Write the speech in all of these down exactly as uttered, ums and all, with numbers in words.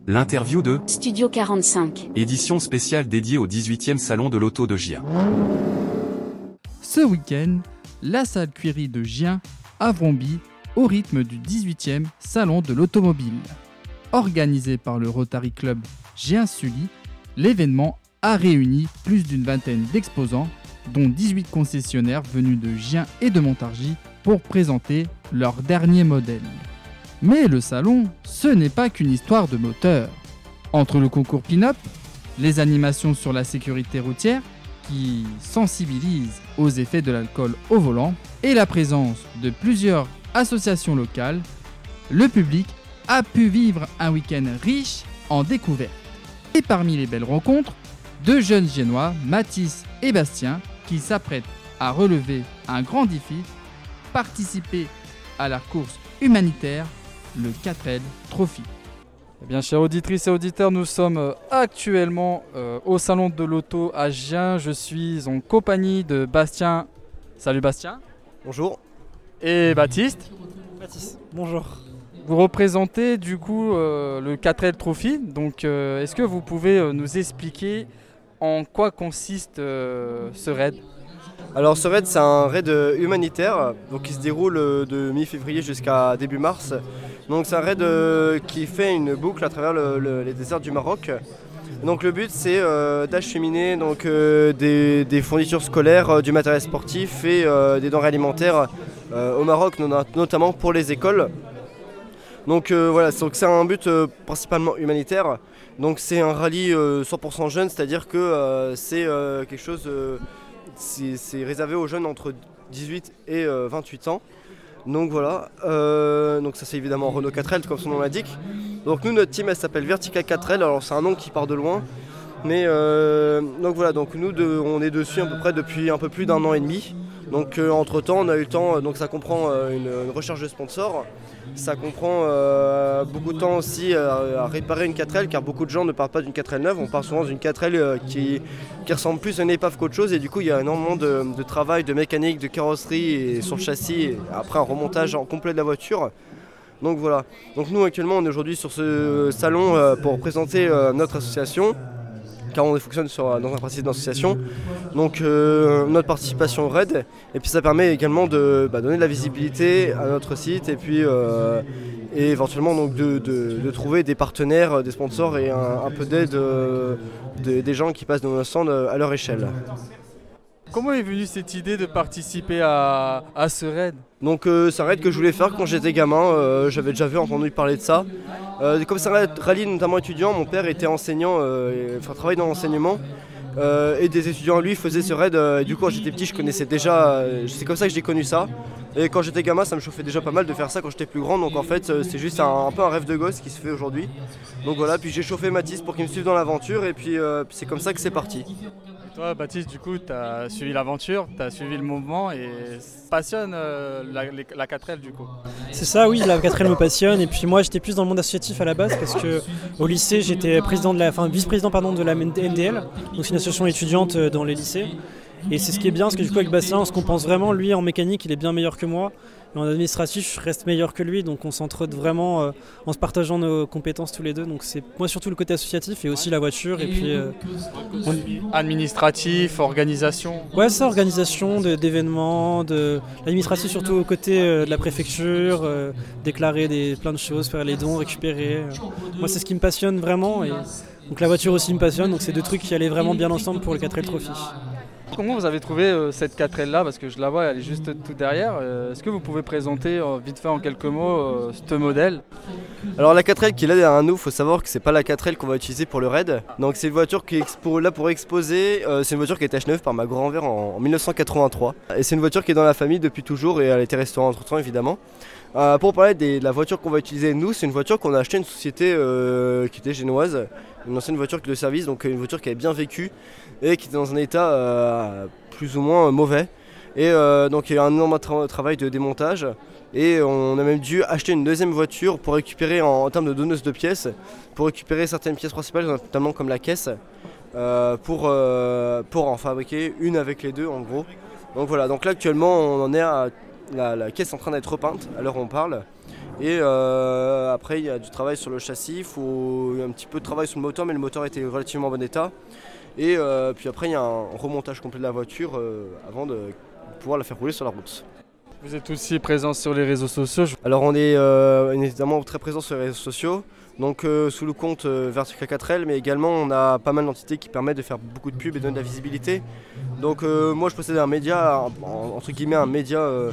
L'interview de Studio quarante-cinq. Édition spéciale dédiée au dix-huitième Salon de l'Auto de Gien. Ce week-end, la salle Cuiry de Gien a vrombit au rythme du dix-huitième Salon de l'Automobile. Organisé par le Rotary Club Gien-Sully, l'événement a réuni plus d'une vingtaine d'exposants, dont dix-huit concessionnaires venus de Gien et de Montargis pour présenter leurs derniers modèles. Mais le salon, ce n'est pas qu'une histoire de moteur. Entre le concours pin-up, les animations sur la sécurité routière, qui sensibilisent aux effets de l'alcool au volant, et la présence de plusieurs associations locales, le public a pu vivre un week-end riche en découvertes. Et parmi les belles rencontres, deux jeunes Giennois, Mathis et Bastien, qui s'apprêtent à relever un grand défi, participer à la course humanitaire, le quatre L Trophy. Eh bien, chères auditrices et auditeurs, nous sommes actuellement euh, au Salon de l'Auto à Gien. Je suis en compagnie de Bastien. Salut Bastien. Bonjour. Et Baptiste. Baptiste. Bonjour. Vous représentez du coup euh, le quatre L Trophy. Donc, euh, est-ce que vous pouvez euh, nous expliquer en quoi consiste euh, ce raid ? Alors ce raid, c'est un raid humanitaire donc, qui se déroule de mi-février jusqu'à début mars. Donc c'est un raid euh, qui fait une boucle à travers le, le, les déserts du Maroc. Donc le but c'est euh, d'acheminer donc, euh, des, des fournitures scolaires, euh, du matériel sportif et euh, des denrées alimentaires euh, au Maroc, notamment pour les écoles. Donc euh, voilà, donc, c'est un but euh, principalement humanitaire. Donc c'est un rallye euh, cent pour cent jeune, c'est-à-dire que euh, c'est euh, quelque chose, euh, c'est, c'est réservé aux jeunes entre dix-huit et euh, vingt-huit ans. Donc voilà, euh, donc ça c'est évidemment Renault quatre L comme son nom l'indique. Donc nous notre team elle s'appelle Vertical quatre L, alors c'est un nom qui part de loin. Mais euh, donc voilà, donc nous de, on est dessus à peu près depuis un peu plus d'un an et demi. Donc euh, entre temps on a eu le temps, donc ça comprend euh, une, une recherche de sponsors. Ça comprend euh, beaucoup de temps aussi euh, à réparer une quatre L car beaucoup de gens ne parlent pas d'une quatre L neuve, on parle souvent d'une quatre L euh, qui, qui ressemble plus à une épave qu'autre chose et du coup il y a énormément de, de travail, de mécanique, de carrosserie et sur le châssis et après un remontage en complet de la voiture. Donc voilà, donc nous actuellement on est aujourd'hui sur ce salon euh, pour présenter euh, notre association car on fonctionne sur, dans un principe d'association, donc euh, notre participation au raid, et puis ça permet également de bah, donner de la visibilité à notre site, et puis euh, et éventuellement donc, de, de, de trouver des partenaires, des sponsors et un, un peu d'aide euh, de, des gens qui passent dans nos stands à leur échelle. Comment est venue cette idée de participer à, à ce raid ? Donc euh, c'est un raid que je voulais faire quand j'étais gamin, euh, j'avais déjà vu entendu parler de ça. Euh, comme c'est un rallye notamment étudiant, mon père était enseignant, euh, enfin travaillait dans l'enseignement. Euh, et des étudiants lui faisaient ce raid euh, et du coup quand j'étais petit je connaissais déjà, euh, c'est comme ça que j'ai connu ça. Et quand j'étais gamin ça me chauffait déjà pas mal de faire ça quand j'étais plus grand, donc en fait euh, c'est juste un, un peu un rêve de gosse qui se fait aujourd'hui. Donc voilà, puis j'ai chauffé Mathis pour qu'il me suive dans l'aventure et puis, euh, puis c'est comme ça que c'est parti. Toi, Baptiste, du coup, tu as suivi l'aventure, tu as suivi le mouvement et passionne euh, la, la quatre L du coup. C'est ça, oui, la quatre L me passionne. Et puis moi, j'étais plus dans le monde associatif à la base parce que au lycée, j'étais président de la, enfin, vice-président pardon, de la M D L, donc c'est une association étudiante dans les lycées. Et c'est ce qui est bien, parce que du coup, avec Bastien, on se compense vraiment. Lui, en mécanique, il est bien meilleur que moi. Et en administratif, je reste meilleur que lui. Donc on s'entraide vraiment euh, en se partageant nos compétences tous les deux. Donc c'est moi surtout le côté associatif et aussi la voiture. Et puis euh, on... administratif, organisation. Ouais, ça, organisation de, d'événements, de l'administratif surtout au côté euh, de la préfecture, euh, déclarer des, plein de choses, faire les dons, récupérer. Euh. Moi, c'est ce qui me passionne vraiment. Et donc la voiture aussi me passionne. Donc c'est deux trucs qui allaient vraiment bien ensemble pour le quatre L Trophy. Comment vous avez trouvé euh, cette quatre L là ? Parce que je la vois, elle est juste tout derrière. Euh, est-ce que vous pouvez présenter euh, vite fait en quelques mots euh, ce modèle ? Alors la quatre L qui est là derrière nous, il faut savoir que c'est pas la quatre L qu'on va utiliser pour le raid. Donc c'est une voiture qui est expo- là pour exposer, euh, c'est une voiture qui a été achetée neuve par ma grand-mère en, en dix-neuf cent quatre-vingt-trois. Et c'est une voiture qui est dans la famille depuis toujours et elle a été restaurée entre temps évidemment. Euh, pour parler des, de la voiture qu'on va utiliser nous, c'est une voiture qu'on a achetée à une société euh, qui était génoise, une ancienne voiture de service, donc une voiture qui avait bien vécu et qui était dans un état euh, plus ou moins mauvais. Et euh, donc il y a eu un énorme tra- travail de démontage et on a même dû acheter une deuxième voiture pour récupérer en, en termes de donneuse de pièces, pour récupérer certaines pièces principales, notamment comme la caisse, euh, pour, euh, pour en fabriquer une avec les deux en gros. Donc voilà, donc là actuellement on en est à la, la caisse est en train d'être repeinte à l'heure où on parle. Et euh, après, il y a du travail sur le châssis, il faut un petit peu de travail sur le moteur, mais le moteur était relativement en bon état. Et euh, puis après, il y a un remontage complet de la voiture euh, avant de pouvoir la faire rouler sur la route. Vous êtes aussi présent sur les réseaux sociaux. Alors on est euh, évidemment très présent sur les réseaux sociaux, donc euh, sous le compte euh, Vertical quatre L, mais également on a pas mal d'entités qui permettent de faire beaucoup de pubs et de donner de la visibilité. Donc euh, moi je possède un média, en- entre guillemets un média euh,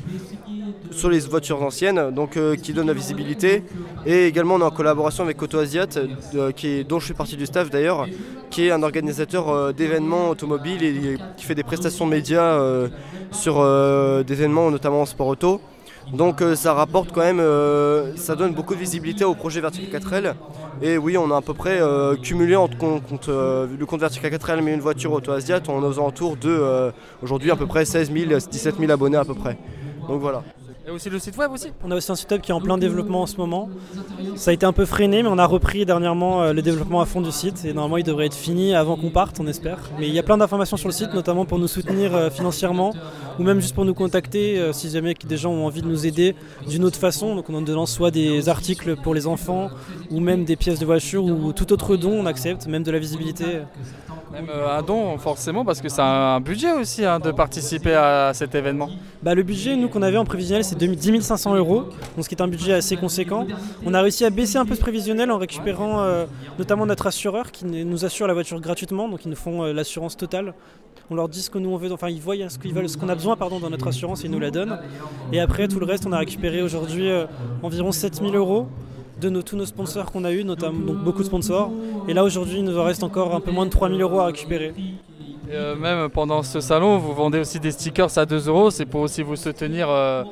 sur les voitures anciennes, donc euh, qui donne de la visibilité. Et également on est en collaboration avec Auto Asiat, euh, qui est, dont je fais partie du staff d'ailleurs, qui est un organisateur euh, d'événements automobiles et, et qui fait des prestations médias euh, sur euh, des événements notamment en sport auto. Donc euh, ça rapporte quand même, euh, ça donne beaucoup de visibilité au projet Vertical quatre L. Et oui, on a à peu près euh, cumulé entre compte, compte, euh, le compte Vertical quatre L mais une voiture Auto Asiat, on est aux alentours de euh, aujourd'hui à peu près seize mille, dix-sept mille abonnés à peu près. Donc voilà. Et aussi le site web aussi. On a aussi un site web qui est en plein développement en ce moment. Ça a été un peu freiné, mais on a repris dernièrement euh, le développement à fond du site. Et normalement, il devrait être fini avant qu'on parte, on espère. Mais il y a plein d'informations sur le site, notamment pour nous soutenir euh, financièrement, ou même juste pour nous contacter euh, si jamais des gens ont envie de nous aider d'une autre façon. Donc on en donnant soit des articles pour les enfants, ou même des pièces de voiture, ou tout autre don, on accepte, même de la visibilité. Même euh, un don forcément parce que c'est un budget aussi hein, de participer à cet événement. Bah, le budget, nous, qu'on avait en prévisionnel, c'est dix mille cinq cents euros, donc ce qui est un budget assez conséquent. On a réussi à baisser un peu ce prévisionnel en récupérant euh, notamment notre assureur qui nous assure la voiture gratuitement, donc ils nous font euh, l'assurance totale. On leur dit ce que nous on veut, enfin ils voient ce qu'ils veulent, ce qu'on a besoin pardon, dans notre assurance et ils nous la donnent. Et après tout le reste, on a récupéré aujourd'hui euh, environ sept mille euros de nos, tous nos sponsors qu'on a eu, notamment donc beaucoup de sponsors. Et là aujourd'hui, il nous en reste encore un peu moins de trois mille euros à récupérer. Et euh, même pendant ce salon, vous vendez aussi des stickers à deux euros. C'est pour aussi vous soutenir, euh,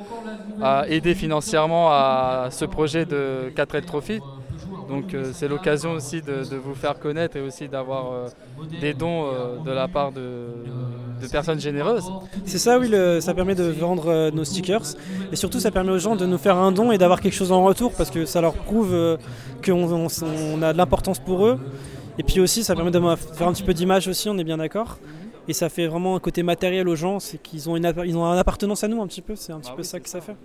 à aider financièrement à ce projet de quatre L Trophy. Donc euh, c'est l'occasion aussi de, de vous faire connaître et aussi d'avoir euh, des dons euh, de la part de, de personnes généreuses. C'est ça, oui, le- ça permet de vendre euh, nos stickers. Et surtout, ça permet aux gens de nous faire un don et d'avoir quelque chose en retour parce que ça leur prouve euh, qu'on on- on a de l'importance pour eux. Et puis aussi, ça permet de faire un petit peu d'image aussi, on est bien d'accord. Et ça fait vraiment un côté matériel aux gens, c'est qu'ils ont une, app- ils ont une appartenance à nous un petit peu, c'est un petit Ah peu oui, ça que ça fait.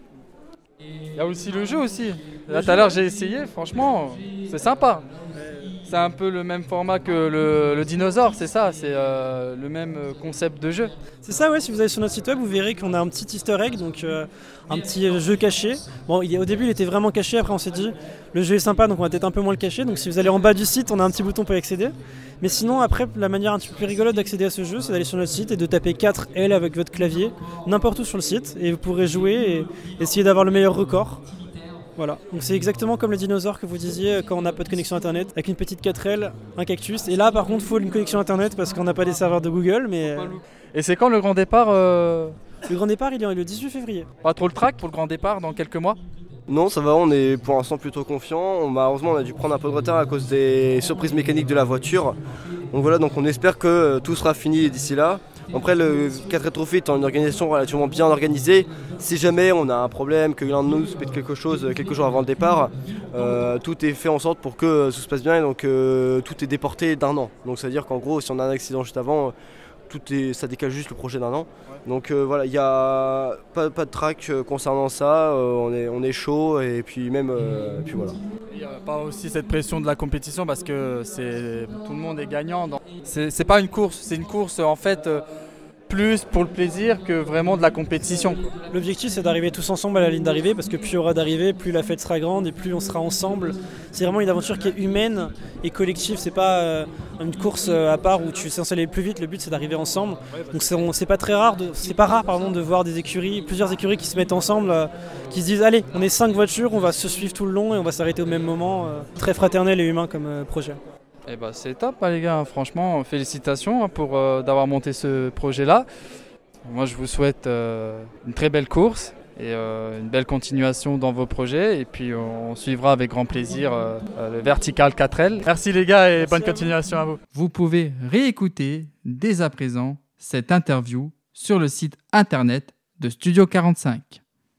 Il y a aussi le jeu aussi. Là tout à l'heure j'ai essayé, franchement c'est sympa. C'est un peu le même format que le, le dinosaure, c'est ça, c'est euh, le même euh, concept de jeu. C'est ça, ouais, si vous allez sur notre site web, vous verrez qu'on a un petit easter egg, donc euh, un petit euh, jeu caché. Bon, il, est- au début il était vraiment caché, après on s'est dit, le jeu est sympa, donc on va peut-être un peu moins le cacher. Donc si vous allez en bas du site, on a un petit bouton pour y accéder. Mais sinon, après, la manière un petit peu plus rigolote d'accéder à ce jeu, c'est d'aller sur notre site et de taper quatre L avec votre clavier, n'importe où sur le site, et vous pourrez jouer et essayer d'avoir le meilleur record. Voilà, donc c'est exactement comme le dinosaure que vous disiez quand on n'a pas de connexion internet, avec une petite quatre L, un cactus. Et là par contre, il faut une connexion internet parce qu'on n'a pas des serveurs de Google, mais euh, Et c'est quand le grand départ euh, le grand départ il est le dix-huit février. Pas trop le track pour le grand départ dans quelques mois? Non, ça va, on est pour l'instant plutôt confiant. On- Malheureusement, on a dû prendre un peu de retard à cause des surprises mécaniques de la voiture. Donc voilà, donc on espère que euh, tout sera fini d'ici là. Après, le quatre L Trophy est une organisation relativement bien organisée. Si jamais on a un problème, que l'un de nous se pète quelque chose euh, quelques jours avant le départ, euh, tout est fait en sorte pour que euh, tout se passe bien et donc euh, tout est déporté d'un an. Donc ça veut dire qu'en gros, si on a un accident juste avant, euh, tout est, ça décale juste le projet d'un an. Donc euh, voilà, il n'y a pas, pas de trac euh, concernant ça, euh, on, est, on est chaud et puis même, euh, puis voilà. Il n'y a pas aussi cette pression de la compétition parce que c'est, tout le monde est gagnant. dans- C'est, c'est pas une course, c'est une course en fait euh, plus pour le plaisir que vraiment de la compétition. L'objectif c'est d'arriver tous ensemble à la ligne d'arrivée parce que plus il y aura d'arrivées, plus la fête sera grande et plus on sera ensemble. C'est vraiment une aventure qui est humaine et collective, c'est pas euh, une course euh, à part où tu es censé aller plus vite, le but c'est d'arriver ensemble. Donc c'est, on- c'est pas très rare, de, c'est pas rare pardon, de voir des écuries, plusieurs écuries qui se mettent ensemble, euh, qui se disent allez, on est cinq voitures, on va se suivre tout le long et on va s'arrêter au même moment. euh, très fraternel et humain comme euh, projet. Eh ben, c'est top hein, les gars, franchement félicitations hein, pour euh, d'avoir monté ce projet-là. Moi je vous souhaite euh, une très belle course et euh, une belle continuation dans vos projets et puis on suivra avec grand plaisir euh, euh, le Vertical quatre L. Merci les gars et bonne continuation à vous. Vous pouvez réécouter dès à présent cette interview sur le site internet de Studio quarante-cinq.